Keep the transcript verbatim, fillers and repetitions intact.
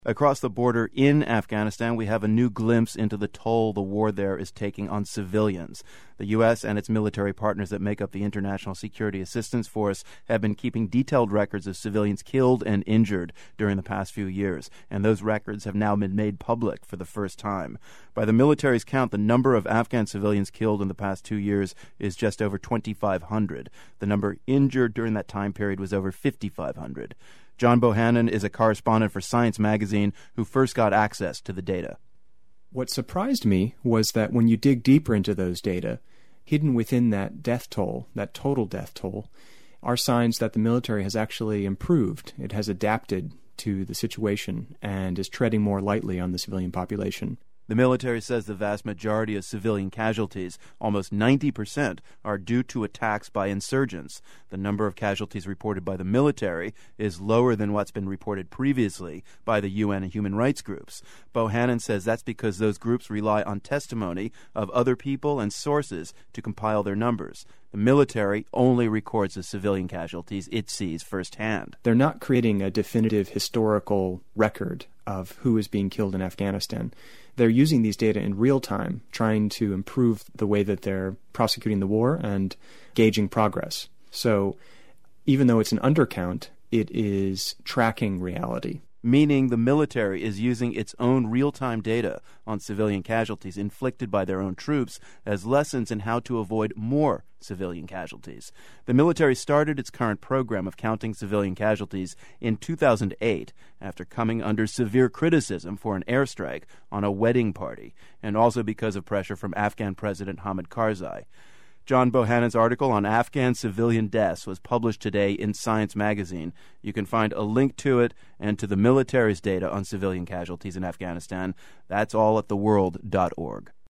Across the border in Afghanistan, we have a new glimpse into the toll the war there is taking on civilians. The U S and its military partners that make up the International Security Assistance Force have been keeping detailed records of civilians killed and injured during the past few years, and those records have now been made public for the first time. By the military's count, the number of Afghan civilians killed in the past two years is just over twenty-five hundred. The number injured during that time period was over fifty-five hundred. John Bohannon is a correspondent for Science magazine who first got access to the data. What surprised me was that when you dig deeper into those data, hidden within that death toll, that total death toll, are signs that the military has actually improved. It has adapted to the situation and is treading more lightly on the civilian population. The military says the vast majority of civilian casualties, almost ninety percent, are due to attacks by insurgents. The number of casualties reported by the military is lower than what's been reported previously by the U N and human rights groups. Bohannon says that's because those groups rely on testimony of other people and sources to compile their numbers. The military only records the civilian casualties it sees firsthand. They're not creating a definitive historical record of who is being killed in Afghanistan. They're using these data in real time, trying to improve the way that they're prosecuting the war and gauging progress. So even though it's an undercount, it is tracking reality. Meaning the military is using its own real-time data on civilian casualties inflicted by their own troops as lessons in how to avoid more civilian casualties. The military started its current program of counting civilian casualties in two thousand eight after coming under severe criticism for an airstrike on a wedding party, and also because of pressure from Afghan President Hamid Karzai. John Bohannon's article on Afghan civilian deaths was published today in Science magazine. You can find a link to it and to the military's data on civilian casualties in Afghanistan. That's all at the world dot org.